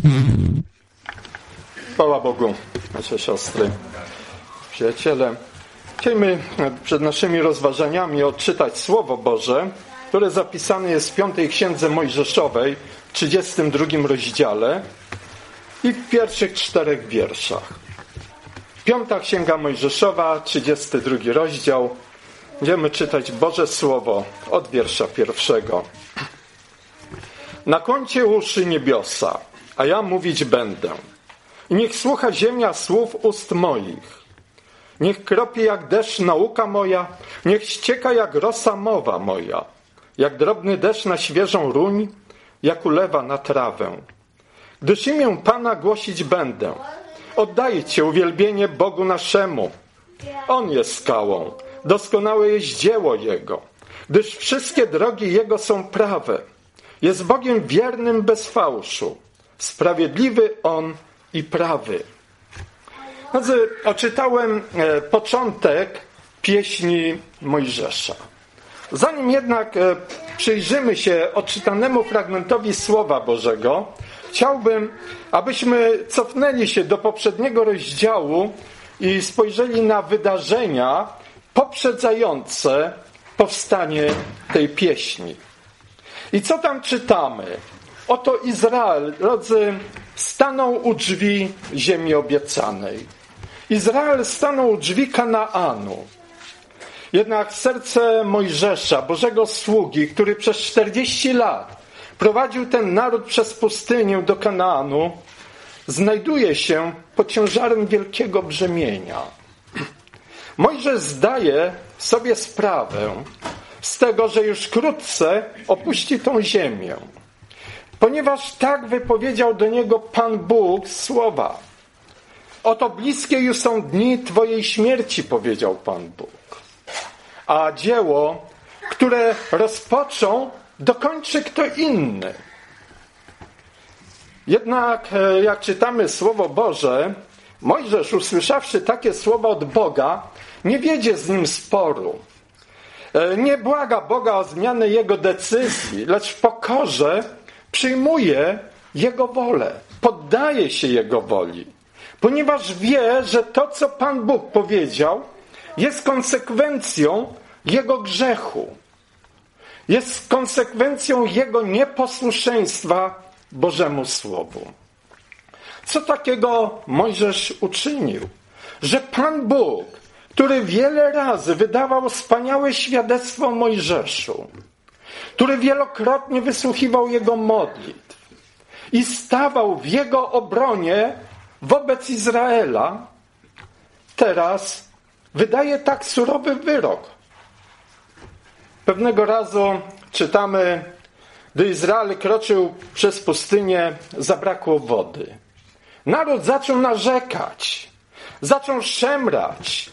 Chwała Bogu, nasze siostry, przyjaciele. Chcielibyśmy przed naszymi rozważaniami odczytać Słowo Boże, które zapisane jest w 5 Księdze Mojżeszowej, w 32 rozdziale i w pierwszych 4 wierszach. 5 Księga Mojżeszowa, 32 rozdział. Będziemy czytać Boże Słowo od wiersza 1. Nakłońcie uszy niebiosa, a ja mówić będę. I niech słucha ziemia słów ust moich. Niech kropie jak deszcz nauka moja, niech ścieka jak rosa mowa moja, jak drobny deszcz na świeżą ruń, jak ulewa na trawę. Gdyż imię Pana głosić będę. Oddajcie uwielbienie Bogu naszemu. On jest skałą, doskonałe jest dzieło Jego, gdyż wszystkie drogi Jego są prawe. Jest Bogiem wiernym bez fałszu, sprawiedliwy On i prawy. Odczytałem początek pieśni Mojżesza. Zanim jednak przyjrzymy się odczytanemu fragmentowi Słowa Bożego, chciałbym, abyśmy cofnęli się do poprzedniego rozdziału i spojrzeli na wydarzenia poprzedzające powstanie tej pieśni. I co tam czytamy? Oto Izrael, drodzy, stanął u drzwi ziemi obiecanej. Izrael stanął u drzwi Kanaanu. Jednak serce Mojżesza, Bożego sługi, który przez 40 lat prowadził ten naród przez pustynię do Kanaanu, znajduje się pod ciężarem wielkiego brzemienia. Mojżesz zdaje sobie sprawę z tego, że już wkrótce opuści tą ziemię, ponieważ tak wypowiedział do niego Pan Bóg słowa. Oto bliskie już są dni Twojej śmierci, powiedział Pan Bóg. A dzieło, które rozpoczął, dokończy kto inny. Jednak jak czytamy Słowo Boże, Mojżesz, usłyszawszy takie słowa od Boga, nie wiedzie z nim sporu. Nie błaga Boga o zmianę jego decyzji, lecz w pokorze przyjmuje Jego wolę, poddaje się Jego woli, ponieważ wie, że to, co Pan Bóg powiedział, jest konsekwencją Jego grzechu. Jest konsekwencją Jego nieposłuszeństwa Bożemu Słowu. Co takiego Mojżesz uczynił? Że Pan Bóg, który wiele razy wydawał wspaniałe świadectwo Mojżeszu, który wielokrotnie wysłuchiwał jego modlitw i stawał w jego obronie wobec Izraela, teraz wydaje tak surowy wyrok. Pewnego razu czytamy, gdy Izrael kroczył przez pustynię, zabrakło wody. Naród zaczął narzekać, zaczął szemrać.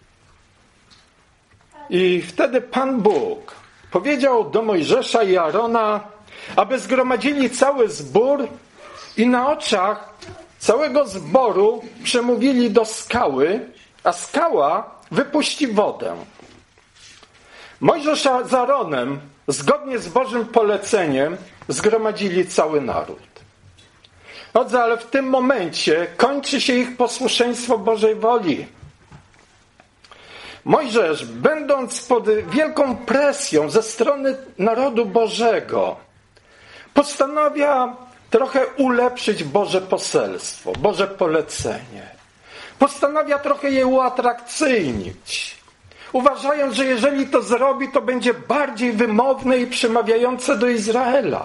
I wtedy Pan Bóg powiedział do Mojżesza i Aarona, aby zgromadzili cały zbór i na oczach całego zboru przemówili do skały, a skała wypuści wodę. Mojżesz z Aaronem, zgodnie z Bożym poleceniem, zgromadzili cały naród. Ale w tym momencie kończy się ich posłuszeństwo Bożej woli. Mojżesz, będąc pod wielką presją ze strony narodu Bożego, postanawia trochę ulepszyć Boże poselstwo, Boże polecenie. Postanawia trochę je uatrakcyjnić, uważając, że jeżeli to zrobi, to będzie bardziej wymowne i przemawiające do Izraela.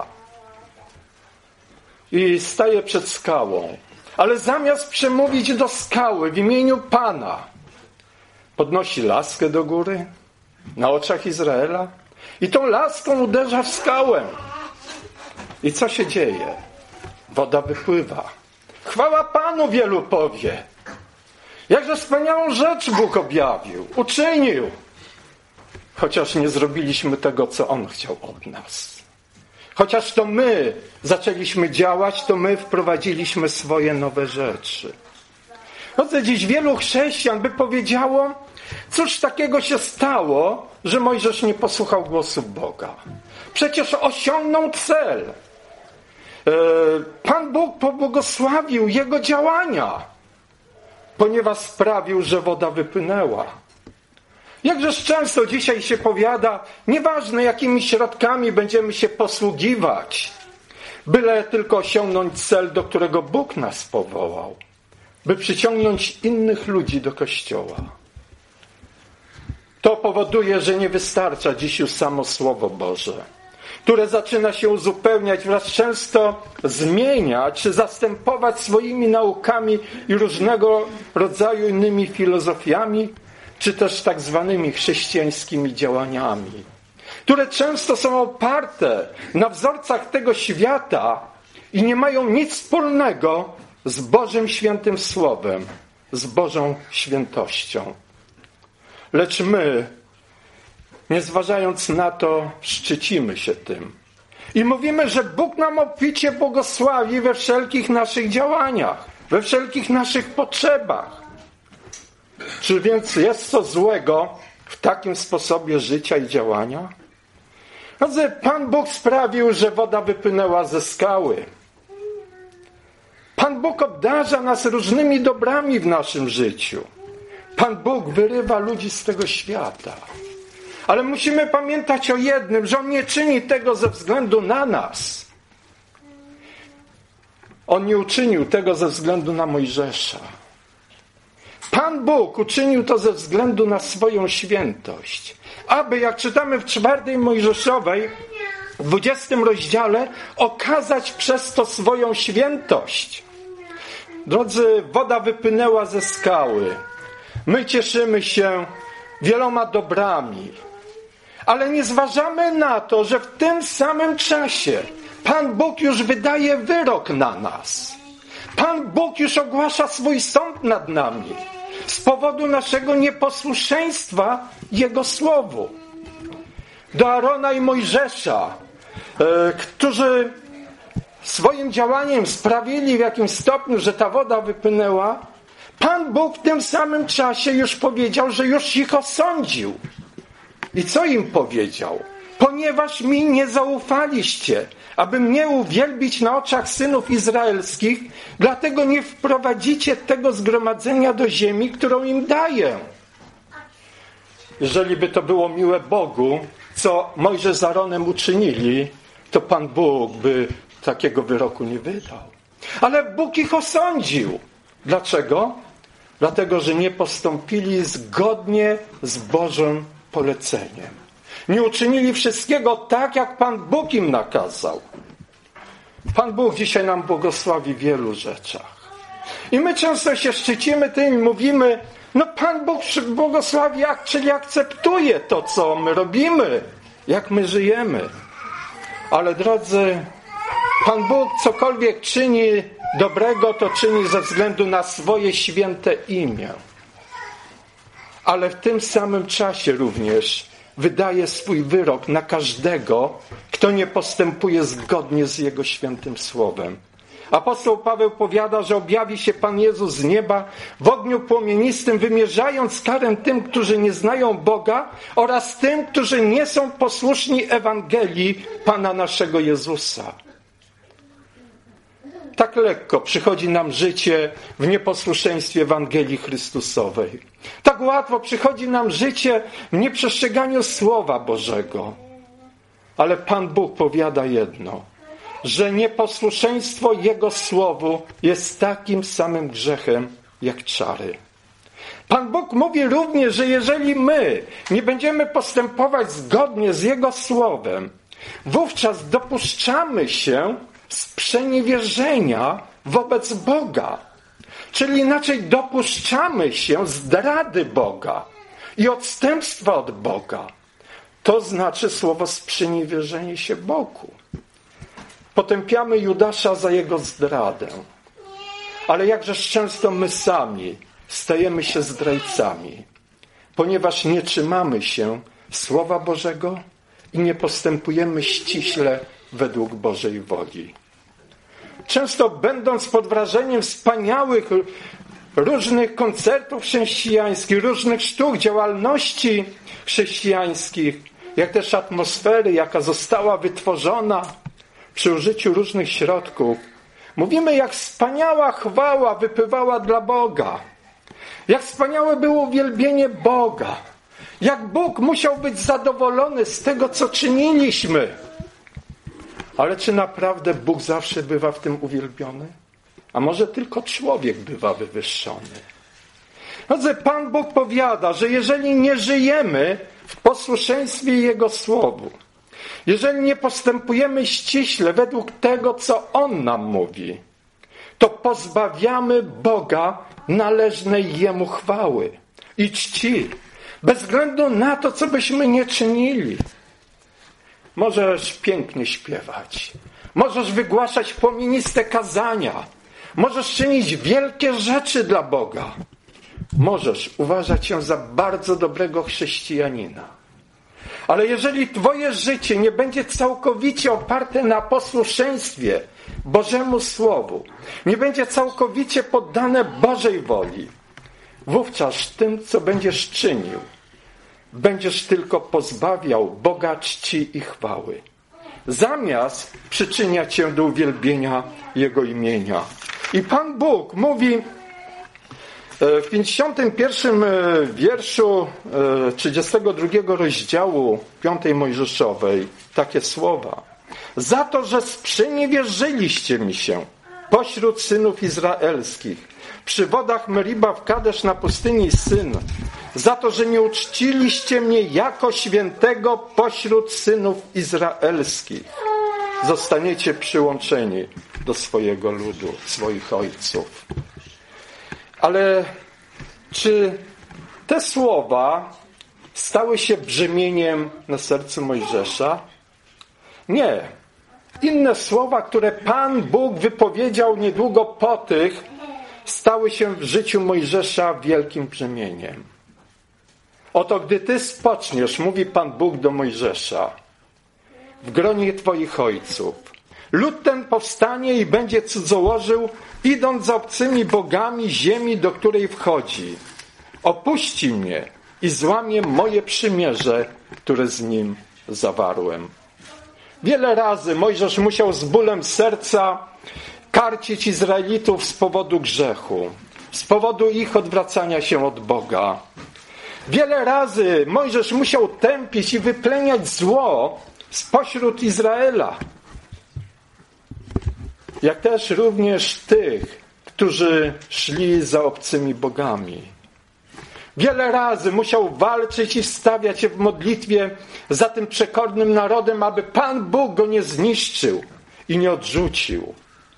I staje przed skałą. Ale zamiast przemówić do skały w imieniu Pana, podnosi laskę do góry na oczach Izraela i tą laską uderza w skałę. I co się dzieje? Woda wypływa. Chwała Panu, wielu powie. Jakże wspaniałą rzecz Bóg objawił, uczynił. Chociaż nie zrobiliśmy tego, co On chciał od nas. Chociaż to my zaczęliśmy działać, to my wprowadziliśmy swoje nowe rzeczy. Dziś wielu chrześcijan by powiedziało, cóż takiego się stało, że Mojżesz nie posłuchał głosu Boga. Przecież osiągnął cel. Pan Bóg Bóg pobłogosławił jego działania, ponieważ sprawił, że woda wypłynęła. Jakżeż często dzisiaj się powiada, nieważne jakimi środkami będziemy się posługiwać, byle tylko osiągnąć cel, do którego Bóg nas powołał, by przyciągnąć innych ludzi do Kościoła. To powoduje, że nie wystarcza dziś już samo Słowo Boże, które zaczyna się uzupełniać, wręcz często zmieniać, czy zastępować swoimi naukami i różnego rodzaju innymi filozofiami, czy też tak zwanymi chrześcijańskimi działaniami, które często są oparte na wzorcach tego świata i nie mają nic wspólnego z Bożym Świętym Słowem, z Bożą świętością. Lecz my, nie zważając na to, szczycimy się tym. I mówimy, że Bóg nam obficie błogosławi we wszelkich naszych działaniach, we wszelkich naszych potrzebach. Czy więc jest co złego w takim sposobie życia i działania? Pan Bóg sprawił, że woda wypłynęła ze skały. Pan Bóg obdarza nas różnymi dobrami w naszym życiu. Pan Bóg wyrywa ludzi z tego świata. Ale musimy pamiętać o jednym, że On nie czyni tego ze względu na nas. On nie uczynił tego ze względu na Mojżesza. Pan Bóg uczynił to ze względu na swoją świętość. Aby, jak czytamy w 4 Mojżeszowej, w 20 rozdziale, okazać przez to swoją świętość. Drodzy, woda wypłynęła ze skały. My cieszymy się wieloma dobrami. Ale nie zważamy na to, że w tym samym czasie Pan Bóg już wydaje wyrok na nas. Pan Bóg już ogłasza swój sąd nad nami z powodu naszego nieposłuszeństwa Jego Słowu. Do Arona i Mojżesza, którzy swoim działaniem sprawili w jakimś stopniu, że ta woda wypłynęła, Pan Bóg w tym samym czasie już powiedział, że już ich osądził. I co im powiedział? Ponieważ mi nie zaufaliście, aby mnie uwielbić na oczach synów izraelskich, dlatego nie wprowadzicie tego zgromadzenia do ziemi, którą im daję. Jeżeli by to było miłe Bogu, co Mojżesz z Aaronem uczynili, to Pan Bóg by takiego wyroku nie wydał. Ale Bóg ich osądził. Dlaczego? Dlatego, że nie postąpili zgodnie z Bożym poleceniem. Nie uczynili wszystkiego tak, jak Pan Bóg im nakazał. Pan Bóg dzisiaj nam błogosławi w wielu rzeczach. I my często się szczycimy tym i mówimy, no Pan Bóg błogosławi, czyli akceptuje to, co my robimy, jak my żyjemy. Ale drodzy, Pan Bóg cokolwiek czyni dobrego, to czyni ze względu na swoje święte imię. Ale w tym samym czasie również wydaje swój wyrok na każdego, kto nie postępuje zgodnie z Jego świętym słowem. Apostoł Paweł powiada, że objawi się Pan Jezus z nieba w ogniu płomienistym, wymierzając karę tym, którzy nie znają Boga oraz tym, którzy nie są posłuszni Ewangelii Pana naszego Jezusa. Tak lekko przychodzi nam życie w nieposłuszeństwie Ewangelii Chrystusowej. Tak łatwo przychodzi nam życie w nieprzestrzeganiu Słowa Bożego. Ale Pan Bóg powiada jedno, że nieposłuszeństwo Jego Słowu jest takim samym grzechem jak czary. Pan Bóg mówi również, że jeżeli my nie będziemy postępować zgodnie z Jego Słowem, wówczas dopuszczamy się sprzeniewierzenia wobec Boga. Czyli inaczej dopuszczamy się zdrady Boga i odstępstwa od Boga. To znaczy słowo sprzeniewierzenie się Bogu. Potępiamy Judasza za jego zdradę. Ale jakżeż często my sami stajemy się zdrajcami, ponieważ nie trzymamy się Słowa Bożego i nie postępujemy ściśle według Bożej woli. Często będąc pod wrażeniem wspaniałych różnych koncertów chrześcijańskich, różnych sztuk, działalności chrześcijańskich, jak też atmosfery, jaka została wytworzona przy użyciu różnych środków, Mówimy, jak wspaniała chwała wypływała dla Boga. Jak wspaniałe było uwielbienie Boga. Jak Bóg musiał być zadowolony z tego, co czyniliśmy. Ale czy naprawdę Bóg zawsze bywa w tym uwielbiony? A może tylko człowiek bywa wywyższony? Drodzy, Pan Bóg powiada, że jeżeli nie żyjemy w posłuszeństwie Jego Słowu, jeżeli nie postępujemy ściśle według tego, co On nam mówi, to pozbawiamy Boga należnej Jemu chwały i czci, bez względu na to, co byśmy nie czynili. Możesz pięknie śpiewać, możesz wygłaszać płomieniste kazania, możesz czynić wielkie rzeczy dla Boga, możesz uważać się za bardzo dobrego chrześcijanina. Ale jeżeli twoje życie nie będzie całkowicie oparte na posłuszeństwie Bożemu Słowu, nie będzie całkowicie poddane Bożej woli, wówczas tym, co będziesz czynił, będziesz tylko pozbawiał Boga czci i chwały, zamiast przyczyniać się do uwielbienia Jego imienia. I Pan Bóg mówi w 51 wierszu 32 rozdziału 5 Mojżeszowej takie słowa. Za to, że sprzeniewierzyliście mi się pośród synów izraelskich, przy wodach Meriba w Kadesz na pustyni Syn, za to, że nie uczciliście mnie jako świętego pośród synów izraelskich, zostaniecie przyłączeni do swojego ludu, swoich ojców. Ale czy te słowa stały się brzemieniem na sercu Mojżesza? Nie. Inne słowa, które Pan Bóg wypowiedział niedługo po tych, stały się w życiu Mojżesza wielkim brzemieniem. Oto gdy ty spoczniesz, mówi Pan Bóg do Mojżesza, w gronie twoich ojców, lud ten powstanie i będzie cudzołożył, idąc za obcymi bogami ziemi, do której wchodzi. Opuści mnie i złamie moje przymierze, które z nim zawarłem. Wiele razy Mojżesz musiał z bólem serca karcić Izraelitów z powodu grzechu, z powodu ich odwracania się od Boga. Wiele razy Mojżesz musiał tępić i wypleniać zło spośród Izraela. Jak też również tych, którzy szli za obcymi bogami. Wiele razy musiał walczyć i stawiać się w modlitwie za tym przekornym narodem, aby Pan Bóg go nie zniszczył i nie odrzucił.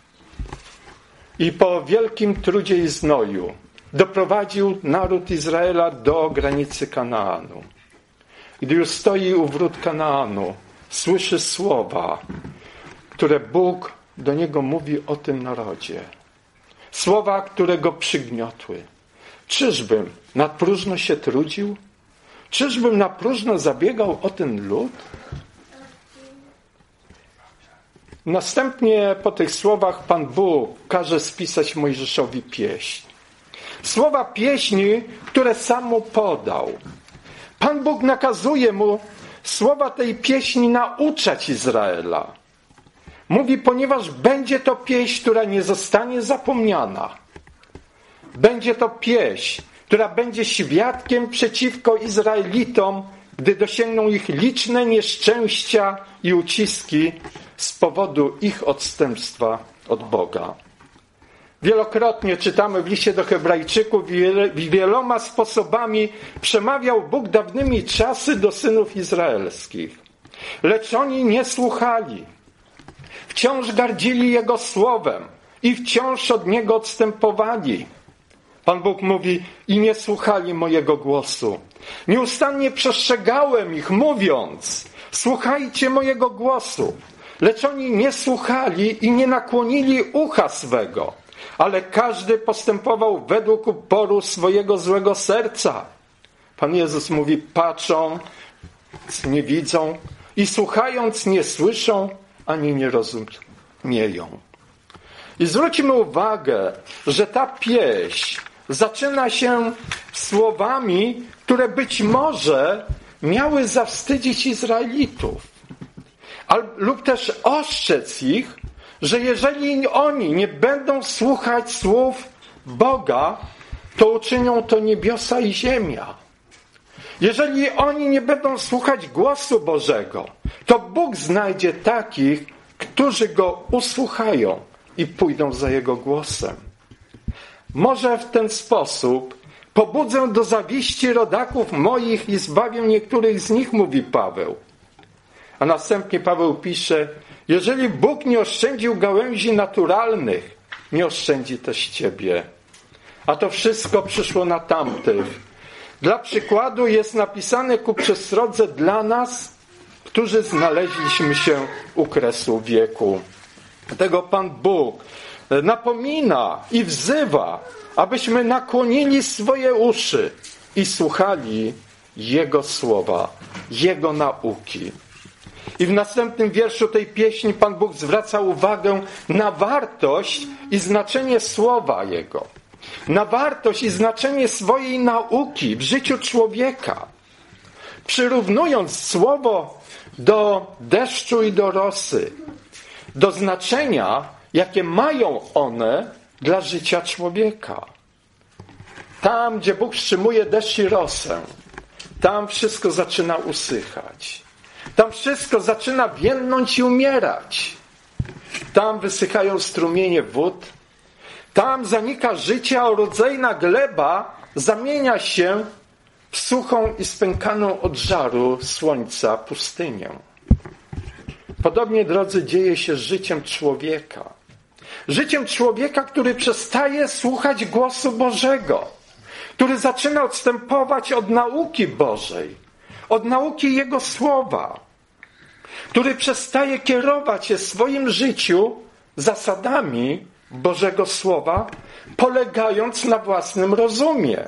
I po wielkim trudzie i znoju doprowadził naród Izraela do granicy Kanaanu. Gdy już stoi u wrót Kanaanu, słyszy słowa, które Bóg do niego mówi o tym narodzie. Słowa, które go przygniotły. Czyżbym na próżno się trudził? Czyżbym na próżno zabiegał o ten lud? Następnie po tych słowach Pan Bóg każe spisać Mojżeszowi pieśń. Słowa pieśni, które sam mu podał. Pan Bóg nakazuje mu słowa tej pieśni nauczać Izraela. Mówi, ponieważ będzie to pieśń, która nie zostanie zapomniana. Będzie to pieśń, która będzie świadkiem przeciwko Izraelitom, gdy dosięgną ich liczne nieszczęścia i uciski z powodu ich odstępstwa od Boga. Wielokrotnie czytamy w liście do Hebrajczyków, wieloma sposobami przemawiał Bóg dawnymi czasy do synów izraelskich. Lecz oni nie słuchali. Wciąż gardzili Jego słowem i wciąż od Niego odstępowali. Pan Bóg mówi, i nie słuchali mojego głosu. Nieustannie przestrzegałem ich, mówiąc, słuchajcie mojego głosu. Lecz oni nie słuchali i nie nakłonili ucha swego, ale każdy postępował według uporu swojego złego serca. Pan Jezus mówi, patrzą, nie widzą i słuchając nie słyszą, ani nie rozumieją. I zwróćmy uwagę, że ta pieśń zaczyna się słowami, które być może miały zawstydzić Izraelitów, lub też ostrzec ich, że jeżeli oni nie będą słuchać słów Boga, to uczynią to niebiosa i ziemia. Jeżeli oni nie będą słuchać głosu Bożego, to Bóg znajdzie takich, którzy Go usłuchają i pójdą za Jego głosem. Może w ten sposób pobudzę do zawiści rodaków moich i zbawię niektórych z nich, mówi Paweł. A następnie Paweł pisze, jeżeli Bóg nie oszczędził gałęzi naturalnych, nie oszczędzi też ciebie. A to wszystko przyszło na tamtych. Dla przykładu jest napisane ku przestrodze dla nas, którzy znaleźliśmy się u kresu wieku. Dlatego Pan Bóg napomina i wzywa, abyśmy nakłonili swoje uszy i słuchali Jego słowa, Jego nauki. I w następnym wierszu tej pieśni Pan Bóg zwraca uwagę na wartość i znaczenie słowa Jego. Na wartość i znaczenie swojej nauki w życiu człowieka. Przyrównując słowo do deszczu i do rosy, do znaczenia, jakie mają one dla życia człowieka. Tam, gdzie Bóg wstrzymuje deszcz i rosę, tam wszystko zaczyna usychać. Tam wszystko zaczyna więdnąć i umierać. Tam wysychają strumienie wód. Tam zanika życie, a rodzajna gleba zamienia się w suchą i spękaną od żaru słońca pustynię. Podobnie, drodzy, dzieje się z życiem człowieka. Życiem człowieka, który przestaje słuchać głosu Bożego, który zaczyna odstępować od nauki Bożej, od nauki Jego Słowa, który przestaje kierować się w swoim życiu zasadami Bożego Słowa, polegając na własnym rozumie.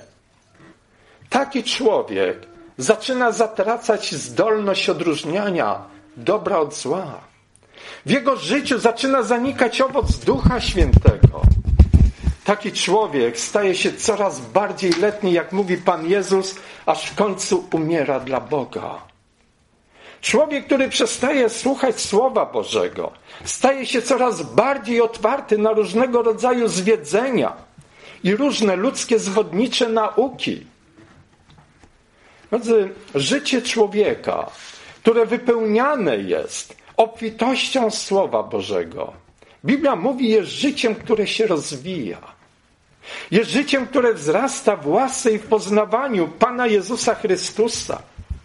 Taki człowiek zaczyna zatracać zdolność odróżniania dobra od zła. W jego życiu zaczyna zanikać owoc Ducha Świętego. Taki człowiek staje się coraz bardziej letni, jak mówi Pan Jezus, aż w końcu umiera dla Boga. Człowiek, który przestaje słuchać Słowa Bożego, staje się coraz bardziej otwarty na różnego rodzaju zwiedzenia i różne ludzkie zwodnicze nauki. Drodzy, życie człowieka, które wypełniane jest obfitością Słowa Bożego, Biblia mówi, jest życiem, które się rozwija. Jest życiem, które wzrasta w łasce i w poznawaniu Pana Jezusa Chrystusa.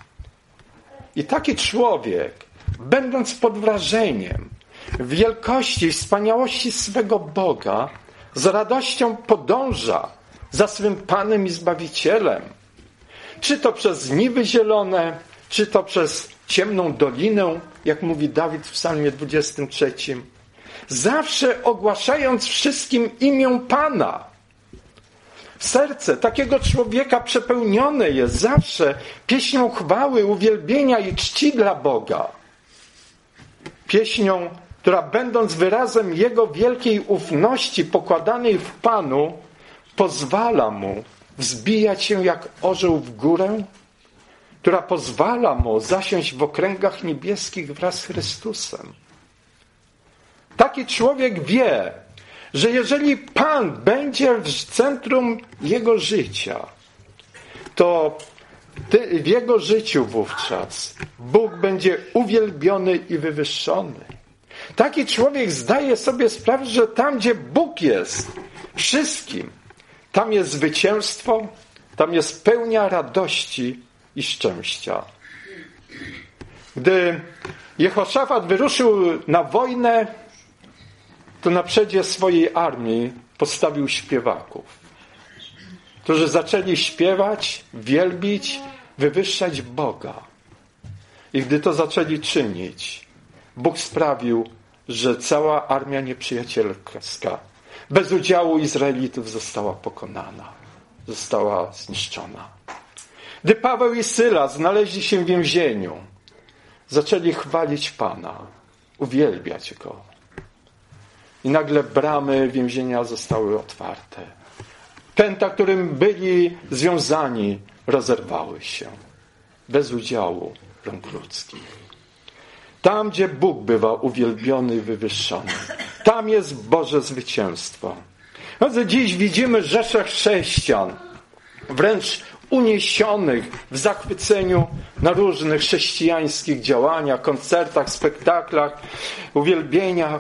I taki człowiek, będąc pod wrażeniem wielkości i wspaniałości swego Boga, z radością podąża za swym Panem i Zbawicielem. Czy to przez niwy zielone, czy to przez ciemną dolinę, jak mówi Dawid w Psalmie 23. Zawsze ogłaszając wszystkim imię Pana. Serce takiego człowieka przepełnione jest zawsze pieśnią chwały, uwielbienia i czci dla Boga. Pieśnią, która będąc wyrazem Jego wielkiej ufności pokładanej w Panu, pozwala Mu wzbijać się jak orzeł w górę, która pozwala Mu zasiąść w okręgach niebieskich wraz z Chrystusem. Taki człowiek wie, że jeżeli Pan będzie w centrum jego życia, to w jego życiu wówczas Bóg będzie uwielbiony i wywyższony. Taki człowiek zdaje sobie sprawę, że tam, gdzie Bóg jest wszystkim, tam jest zwycięstwo, tam jest pełnia radości i szczęścia. Gdy Jehoszafat wyruszył na wojnę, to na przedzie swojej armii postawił śpiewaków, którzy zaczęli śpiewać, wielbić, wywyższać Boga. I gdy to zaczęli czynić, Bóg sprawił, że cała armia nieprzyjacielska bez udziału Izraelitów została pokonana, została zniszczona. Gdy Paweł i Syla znaleźli się w więzieniu, zaczęli chwalić Pana, uwielbiać Go. I nagle bramy więzienia zostały otwarte. Pęta, którym byli związani, rozerwały się. Bez udziału rąk ludzkich. Tam, gdzie Bóg bywa uwielbiony i wywyższony. Tam jest Boże zwycięstwo. Dziś widzimy rzesze chrześcijan, wręcz uniesionych w zachwyceniu na różnych chrześcijańskich działaniach, koncertach, spektaklach, uwielbieniach,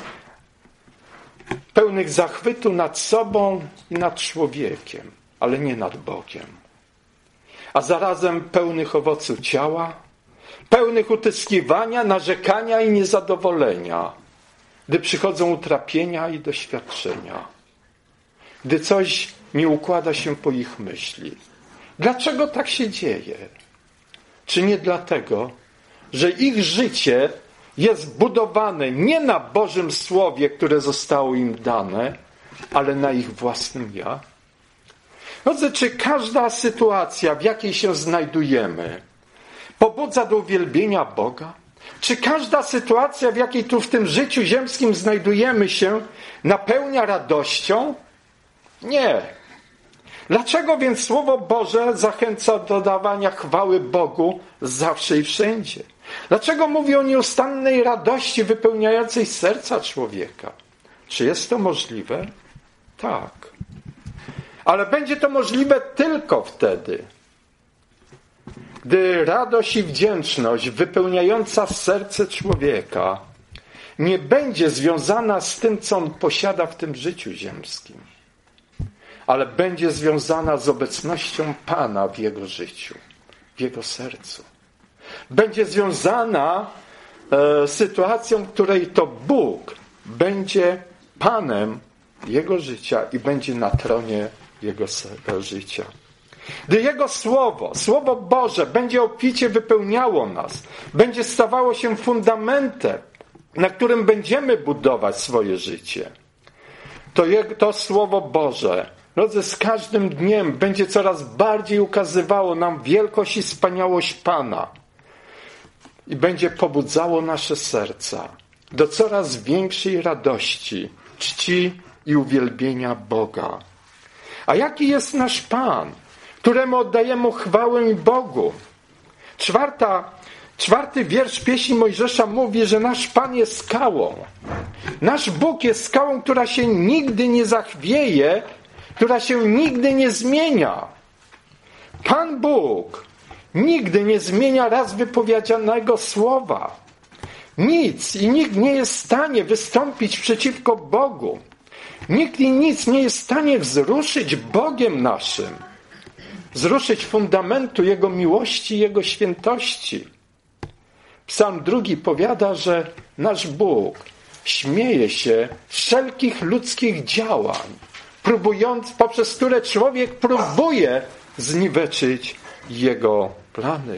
pełnych zachwytu nad sobą i nad człowiekiem, ale nie nad Bogiem. A zarazem pełnych owoców ciała, pełnych utyskiwania, narzekania i niezadowolenia, gdy przychodzą utrapienia i doświadczenia, gdy coś nie układa się po ich myśli. Dlaczego tak się dzieje? Czy nie dlatego, że ich życie jest budowane nie na Bożym Słowie, które zostało im dane, ale na ich własnym ja? Czy każda sytuacja, w jakiej się znajdujemy, pobudza do uwielbienia Boga? Czy każda sytuacja, w jakiej tu w tym życiu ziemskim znajdujemy się, napełnia radością? Nie. Dlaczego więc Słowo Boże zachęca do dawania chwały Bogu zawsze i wszędzie? Dlaczego mówi o nieustannej radości wypełniającej serca człowieka? Czy jest to możliwe? Tak. Ale będzie to możliwe tylko wtedy, gdy radość i wdzięczność wypełniająca serce człowieka nie będzie związana z tym, co on posiada w tym życiu ziemskim, ale będzie związana z obecnością Pana w jego życiu, w jego sercu. Będzie związana z sytuacją, w której to Bóg będzie Panem jego życia i będzie na tronie jego życia. Gdy Jego Słowo Boże będzie obficie wypełniało nas, będzie stawało się fundamentem, na którym będziemy budować swoje życie, to Słowo Boże, drodzy, z każdym dniem będzie coraz bardziej ukazywało nam wielkość i wspaniałość Pana i będzie pobudzało nasze serca do coraz większej radości, czci i uwielbienia Boga. A jaki jest nasz Pan, któremu oddajemy chwałę i Bogu? Czwarty wiersz pieśni Mojżesza mówi, że nasz Pan jest skałą. Nasz Bóg jest skałą, która się nigdy nie zachwieje, która się nigdy nie zmienia. Pan Bóg nigdy nie zmienia raz wypowiedzianego słowa. Nic i nikt nie jest w stanie wystąpić przeciwko Bogu. Nikt i nic nie jest w stanie wzruszyć Bogiem naszym. Wzruszyć fundamentu Jego miłości i Jego świętości. Psalm 2 powiada, że nasz Bóg śmieje się wszelkich ludzkich działań, poprzez które człowiek próbuje zniweczyć Jego plany.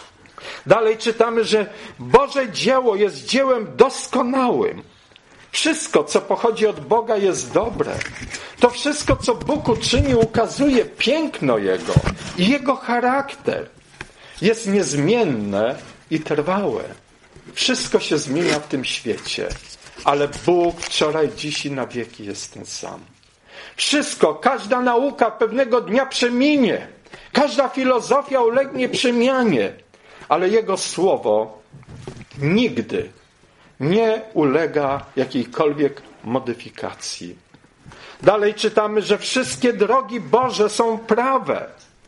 Dalej czytamy, że Boże dzieło jest dziełem doskonałym. Wszystko, co pochodzi od Boga, jest dobre. To wszystko, co Bóg uczyni, ukazuje piękno Jego i Jego charakter. Jest niezmienne i trwałe. Wszystko się zmienia w tym świecie, ale Bóg wczoraj, dziś i na wieki jest ten sam. Wszystko, każda nauka pewnego dnia przeminie. Każda filozofia ulegnie przemianie, ale Jego Słowo nigdy nie ulega jakiejkolwiek modyfikacji. Dalej czytamy, że wszystkie drogi Boże są prawe.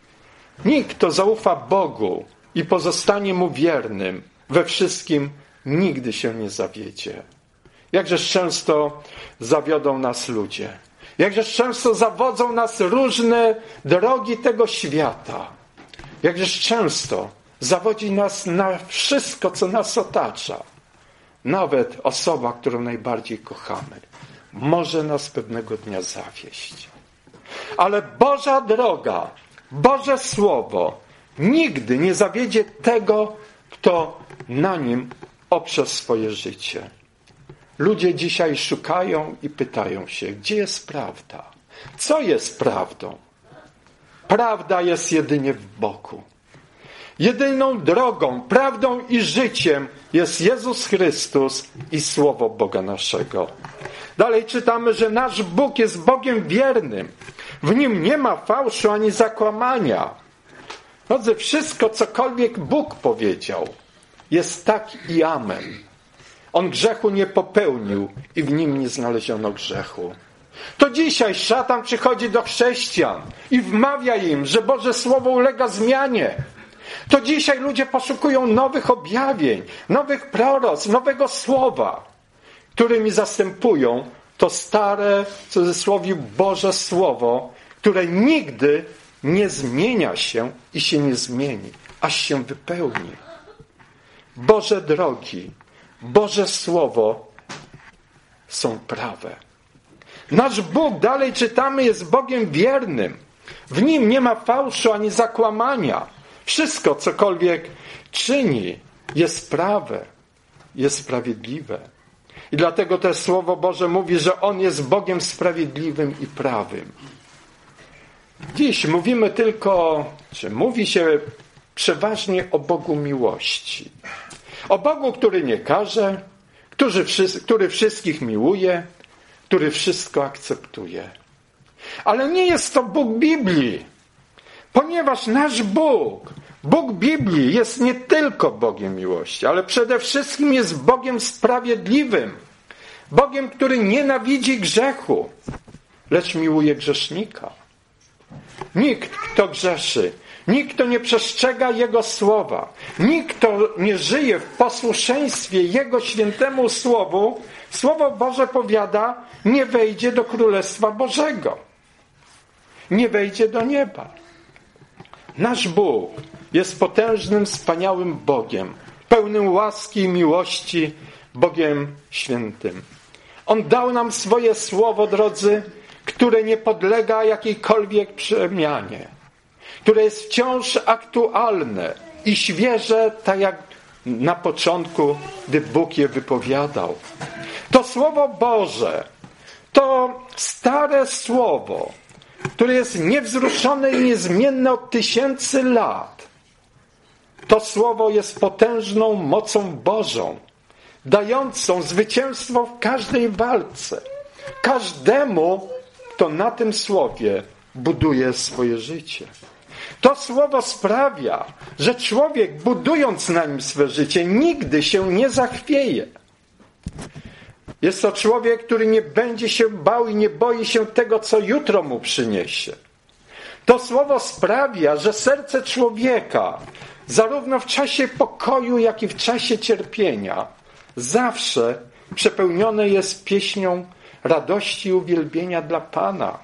Nikt, kto zaufa Bogu i pozostanie Mu wiernym we wszystkim, nigdy się nie zawiedzie. Jakżeż często zawiodą nas ludzie. Jakżeż często zawodzą nas różne drogi tego świata. Jakżeż często zawodzi nas na wszystko, co nas otacza. Nawet osoba, którą najbardziej kochamy, może nas pewnego dnia zawieść. Ale Boża droga, Boże Słowo nigdy nie zawiedzie tego, kto na nim oprze swoje życie. Ludzie dzisiaj szukają i pytają się, gdzie jest prawda? Co jest prawdą? Prawda jest jedynie w Bogu. Jedyną drogą, prawdą i życiem jest Jezus Chrystus i Słowo Boga naszego. Dalej czytamy, że nasz Bóg jest Bogiem wiernym. W Nim nie ma fałszu ani zakłamania. Drodzy, wszystko, cokolwiek Bóg powiedział, jest tak i amen. On grzechu nie popełnił i w nim nie znaleziono grzechu. To dzisiaj szatan przychodzi do chrześcijan i wmawia im, że Boże Słowo ulega zmianie. To dzisiaj ludzie poszukują nowych objawień, nowych proroctw, nowego słowa, którymi zastępują to stare, w cudzysłowie, Boże Słowo, które nigdy nie zmienia się i się nie zmieni, aż się wypełni. Boże drogi, Boże Słowo są prawe. Nasz Bóg, dalej czytamy, jest Bogiem wiernym. W Nim nie ma fałszu ani zakłamania. Wszystko, cokolwiek czyni, jest prawe, jest sprawiedliwe. I dlatego też Słowo Boże mówi, że On jest Bogiem sprawiedliwym i prawym. Dziś mówimy tylko, czy mówi się przeważnie o Bogu miłości. O Bogu, który nie karze, który wszystkich miłuje, który wszystko akceptuje. Ale nie jest to Bóg Biblii, ponieważ nasz Bóg, Bóg Biblii, jest nie tylko Bogiem miłości, ale przede wszystkim jest Bogiem sprawiedliwym. Bogiem, który nienawidzi grzechu, lecz miłuje grzesznika. Nikt, kto grzeszy, nikt, kto nie przestrzega Jego słowa, nikt, kto nie żyje w posłuszeństwie Jego świętemu słowu, Słowo Boże powiada, nie wejdzie do Królestwa Bożego. Nie wejdzie do nieba. Nasz Bóg jest potężnym, wspaniałym Bogiem, pełnym łaski i miłości, Bogiem świętym. On dał nam swoje słowo, drodzy, które nie podlega jakiejkolwiek przemianie, które jest wciąż aktualne i świeże, tak jak na początku, gdy Bóg je wypowiadał. To Słowo Boże, to stare Słowo, które jest niewzruszone i niezmienne od tysięcy lat. To Słowo jest potężną mocą Bożą, dającą zwycięstwo w każdej walce. Każdemu, kto na tym Słowie buduje swoje życie. To Słowo sprawia, że człowiek, budując na nim swe życie, nigdy się nie zachwieje. Jest to człowiek, który nie będzie się bał i nie boi się tego, co jutro mu przyniesie. To Słowo sprawia, że serce człowieka, zarówno w czasie pokoju, jak i w czasie cierpienia, zawsze przepełnione jest pieśnią radości i uwielbienia dla Pana.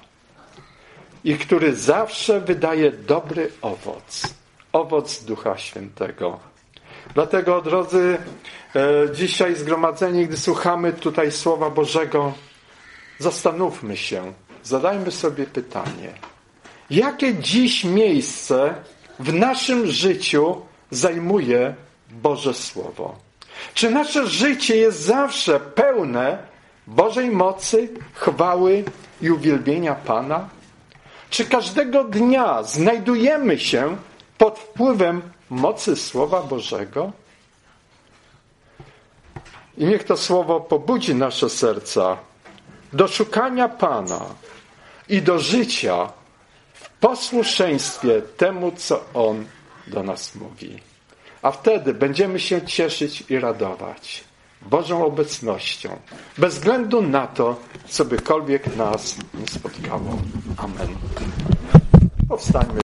I który zawsze wydaje dobry owoc. Owoc Ducha Świętego. Dlatego, drodzy, dzisiaj zgromadzeni, gdy słuchamy tutaj Słowa Bożego, zastanówmy się, zadajmy sobie pytanie. Jakie dziś miejsce w naszym życiu zajmuje Boże Słowo? Czy nasze życie jest zawsze pełne Bożej mocy, chwały i uwielbienia Pana? Czy każdego dnia znajdujemy się pod wpływem mocy Słowa Bożego? I niech to Słowo pobudzi nasze serca do szukania Pana i do życia w posłuszeństwie temu, co On do nas mówi. A wtedy będziemy się cieszyć i radować Bożą obecnością, bez względu na to, co bykolwiek nas nie spotkało. Amen. Powstańmy.